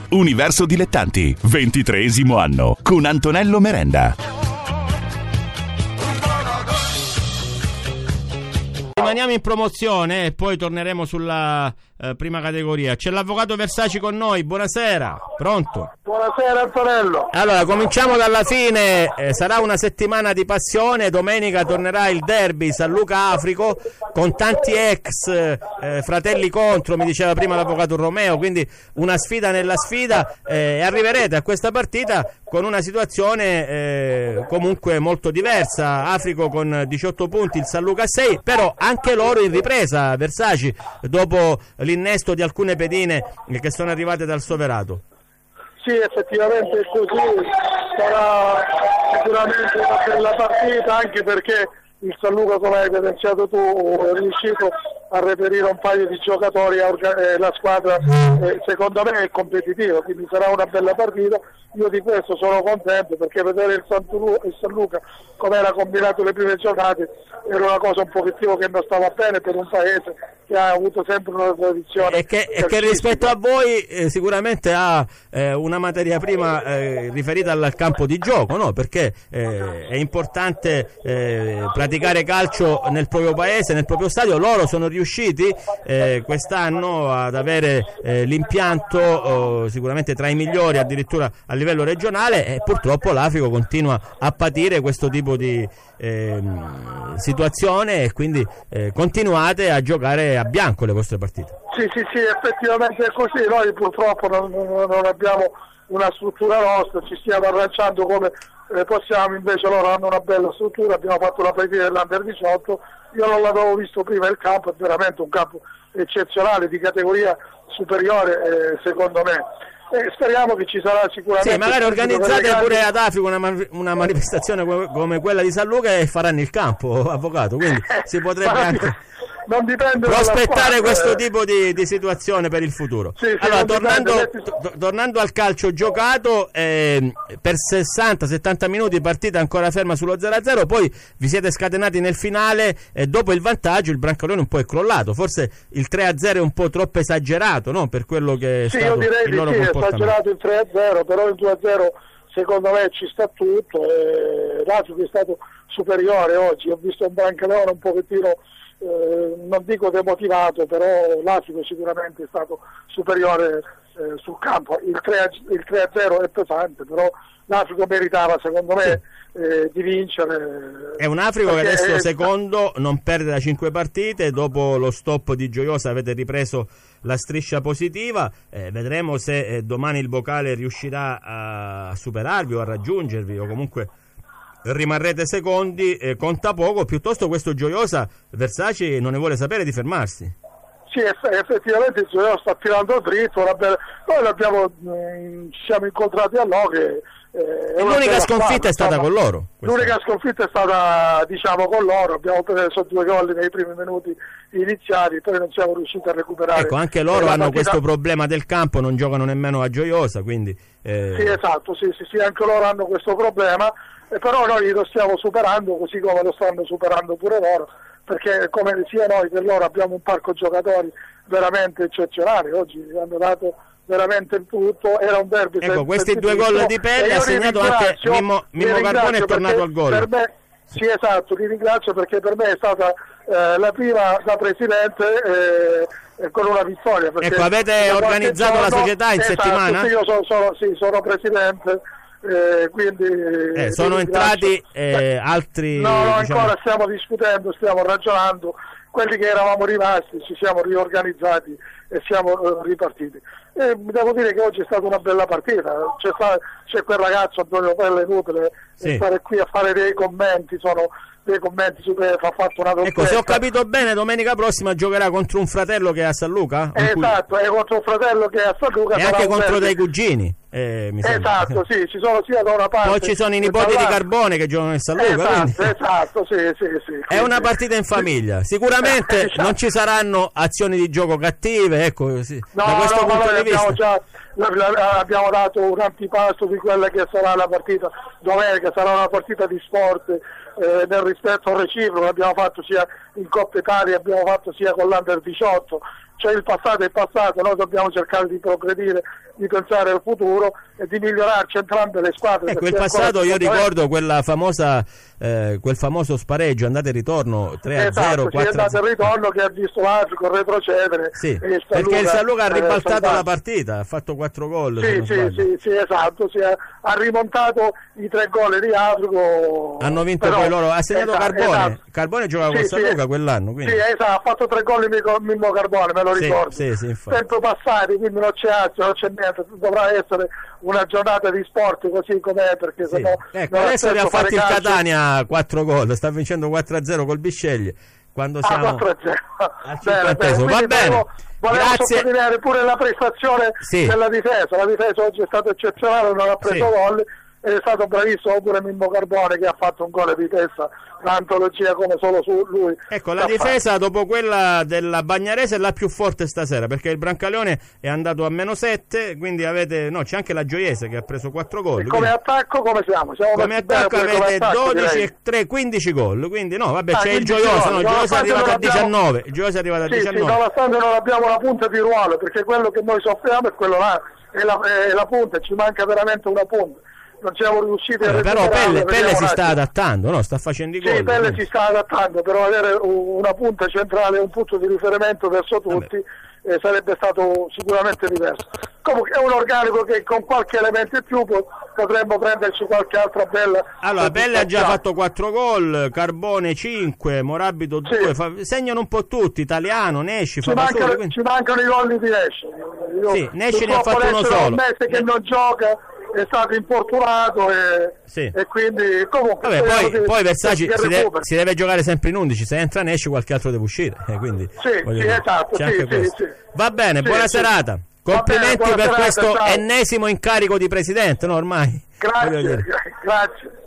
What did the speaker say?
Universo Dilettanti, 23° anno, con Antonello Merenda. Rimaniamo in promozione e poi torneremo sulla prima categoria. C'è l'avvocato Versaci con noi, buonasera, pronto? Buonasera Antonello. Allora, cominciamo dalla fine, sarà una settimana di passione, domenica tornerà il derby San Luca Africo con tanti ex fratelli contro, mi diceva prima l'avvocato Romeo, quindi una sfida nella sfida, e arriverete a questa partita con una situazione comunque molto diversa. Africo con 18 punti, il San Luca 6, però anche loro in ripresa, Versaci, dopo l'innesto di alcune pedine che sono arrivate dal Soverato. Sì, effettivamente è così, sarà sicuramente una bella partita, anche perché il San Luca, come hai evidenziato tu, è riuscito a reperire un paio di giocatori, la squadra secondo me è competitiva, quindi sarà una bella partita. Io di questo sono contento, perché vedere il San Luca come era combinato le prime giornate era una cosa un pochettino che non stava bene per un paese che ha avuto sempre una tradizione e che rispetto a voi sicuramente ha una materia prima riferita al campo di gioco, no? Perché è importante praticare calcio nel proprio paese, nel proprio stadio. Loro sono riusciti quest'anno ad avere l'impianto sicuramente tra i migliori addirittura a livello regionale, e purtroppo l'Africo continua a patire questo tipo di situazione, e quindi continuate a giocare a bianco le vostre partite. Sì, effettivamente è così. Noi purtroppo non abbiamo una struttura nostra, ci stiamo arrangiando come possiamo, invece loro hanno una bella struttura. Abbiamo fatto la partita dell'Under 18, io non l'avevo visto prima, il campo è veramente un campo eccezionale, di categoria superiore secondo me. Speriamo che ci sarà sicuramente. Sì, magari organizzate pure ad Africa una manifestazione come quella di San Luca e faranno il campo, avvocato, quindi si potrebbe anche non dipende prospettare questo tipo di situazione per il futuro. Sì, allora, tornando al calcio giocato, per 60-70 minuti partita ancora ferma sullo 0-0, poi vi siete scatenati nel finale e dopo il vantaggio il Brancaleone un po' è crollato. Forse il 3-0 è un po' troppo esagerato, no? Per quello che è stato io direi il loro di sì, comportamento. È esagerato il 3-0, però il 2-0 secondo me ci sta tutto. L'Africa è stato superiore oggi, ho visto un Brancaleone un pochettino non dico demotivato, però l'Africa sicuramente è stato superiore sul campo. Il 3-0 è pesante, però l'Africa meritava secondo me di vincere. È un Africa che adesso secondo non perde da 5 partite, dopo lo stop di Gioiosa avete ripreso la striscia positiva, vedremo se domani il Vocale riuscirà a superarvi o a raggiungervi, o comunque rimarrete secondi. Conta poco, piuttosto questo Gioiosa, Versaci non ne vuole sapere di fermarsi. Sì, effettivamente il Gioiosa sta tirando dritto. Noi ci siamo incontrati a Loghe. L'unica sconfitta è stata con loro. L'unica sconfitta è stata, diciamo, con loro. Abbiamo preso 2 gol nei primi minuti iniziali, poi non siamo riusciti a recuperare. Ecco, anche loro hanno questo problema del campo, non giocano nemmeno a Gioiosa, quindi Sì, esatto, sì, anche loro hanno questo problema, però noi lo stiamo superando, così come lo stanno superando pure loro, perché come sia noi che loro abbiamo un parco giocatori veramente eccezionale. Oggi hanno dato veramente il tutto, era un derby. Ecco, questi 2 gol di Pelle ha segnato anche Mimmo Carbone, è tornato al gol. Per me, sì, esatto, ti ringrazio, perché per me è stata la prima da presidente con una vittoria. Ecco, avete organizzato la società in settimana? Sì, io sono presidente. Quindi sono entrati altri. No, diciamo, ancora stiamo discutendo, stiamo ragionando. Quelli che eravamo rimasti ci siamo riorganizzati e siamo ripartiti. Devo dire che oggi è stata una bella partita. C'è quel ragazzo Antonio Pelle, inutile stare qui a fare dei commenti, sono dei commenti su che ha fatto una doppietta. Ecco, se ho capito bene, domenica prossima giocherà contro un fratello che è a San Luca? Esatto, è contro un fratello che è a San Luca. E anche contro dei cugini. Mi esatto, sì, ci sono sia da una parte. Poi ci sono i nipoti di Carbone che giocano in San Luca. Esatto, sì. È una partita in famiglia. Sicuramente non ci saranno azioni di gioco cattive, ecco, sì. Da questo punto di vista. Abbiamo dato un antipasto di quella che sarà la partita domenica, sarà una partita di sport nel rispetto reciproco. Abbiamo fatto sia in Coppa Italia, abbiamo fatto sia con l'Under 18, cioè il passato è passato, noi dobbiamo cercare di progredire, di pensare al futuro e di migliorarci entrambe le squadre. Ecco, il passato io ricordo quella famosa quel famoso spareggio andata e ritorno 3-0, esatto, 4-0. Sì, è andato e ritorno che ha visto l'Africo retrocedere. Sì, perché il San Luca ha ribaltato la partita, ha fatto 4 gol. Sì, esatto, ha rimontato i 3 gol di Africo. Hanno vinto poi loro, ha segnato Carbone. Esatto. Carbone giocava con San Luca quell'anno. Quindi. Sì, esatto, ha fatto 3 gol Mimmo Carbone, me lo ricordo. Tempo passati, quindi non c'è azio, non c'è niente, dovrà essere una giornata di sport così com'è, perché sennò ecco, adesso ne ha fatti il Catania 4 gol, sta vincendo 4-0 col Bisceglie quando siamo 4-0 al 50esimo. Va bene, volevo sottolineare pure la prestazione della difesa. La difesa oggi è stata eccezionale, non ha preso gol, è stato bravissimo pure Mimmo Carbone che ha fatto un gol di testa, un'antologia come solo lui. Ecco, la difesa dopo quella della Bagnarese è la più forte stasera, perché il Brancaleone è andato a -7, quindi c'è anche la Gioiese che ha preso 4 gol. E come attacco come siamo? Come attacco avete 12 e 3, 15 gol, quindi c'è il Gioioso, il Gioioso è arrivato a 19. Il Gioioso è arrivato a 19. Sì, nonostante non abbiamo la punta di ruolo, perché quello che noi soffriamo è quello là, è la punta, ci manca veramente una punta. Non siamo riusciti a però Pelle si sta adattando, no? Sta facendo i gol. Sì, Pelle si sta adattando, però avere una punta centrale, un punto di riferimento verso tutti sarebbe stato sicuramente diverso. Comunque è un organico che con qualche elemento in più potremmo prenderci qualche altra bella. Allora, Pelle ha già fatto 4 gol, Carbone 5, Morabito 2, segnano un po' tutti, Italiano, Nesci, ci mancano i gol di Nesci. Sì, Nesci ne ha fatto uno solo. Un mese che non gioca, è stato infortunato e quindi comunque poi Versace si deve giocare sempre in 11, se entra Nesci qualche altro deve uscire, quindi esatto, va bene, buona serata, complimenti per questo ennesimo incarico di presidente, no, ormai grazie.